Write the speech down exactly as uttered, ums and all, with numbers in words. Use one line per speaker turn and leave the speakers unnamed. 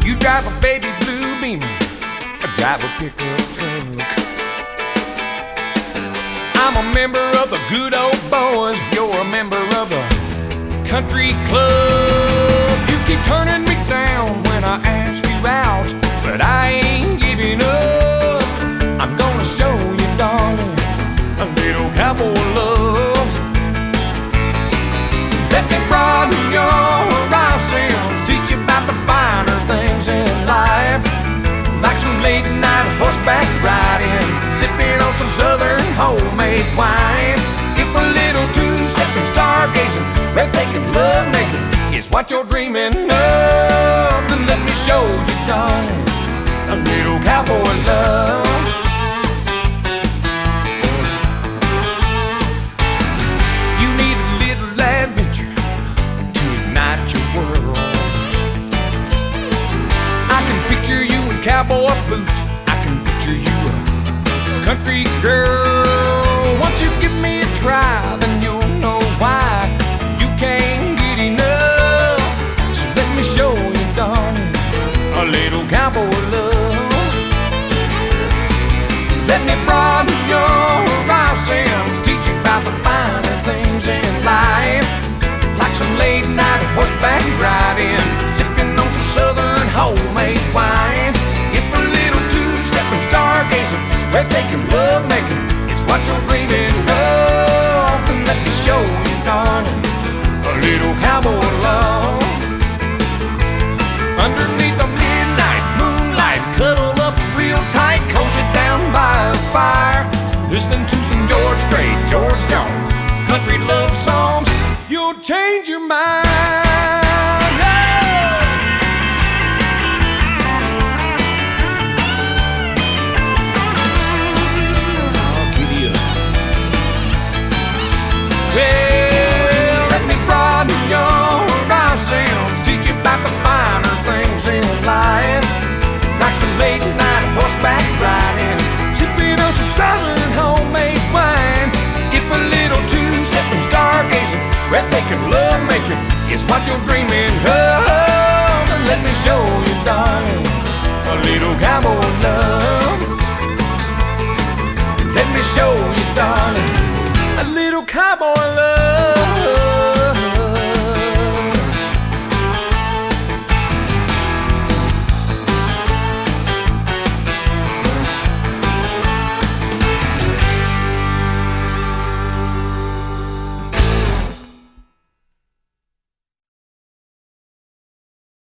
You drive a baby blue Beamer, I drive a pickup truck. I'm a member of the good old boys, you're a member of the country club. You keep turning me down when I ask you out, but I ain't giving up. I'm gonna show you, darling, a little cowboy love. Let me broaden your horizons, teach you about the finer things in life, like some late night horseback riding, sipping on some southern homemade wine. If a little two-stepping, stargazing, breathtaking love-making is what you're dreaming of, then let me show you, darling, a little cowboy love. You need a little adventure to ignite your world. I can picture you in cowboy boots, I can picture you a country girl. Once you give me a try, then you'll know why you can't get enough. So let me show you, darling, a little cowboy love. Let me broaden your horizons, teach you about the finer things in life, like some late night horseback riding, sipping on some southern homemade wine. If a little two-stepping, stargazing, breathtaking love-making is what you're dreaming of, then let me show you, darling, a little cowboy love. Underneath the midnight moonlight, cuddle up real tight, cozy down by a fire, listening to some George Strait, George Jones, country love songs, you'll change your mind. Well, let me broaden your horizons, teach you about the finer things in life, like some late night horseback riding, sipping on some southern homemade wine. If a little two-stepping, stargazing, breathtaking love-making is what you're dreaming of,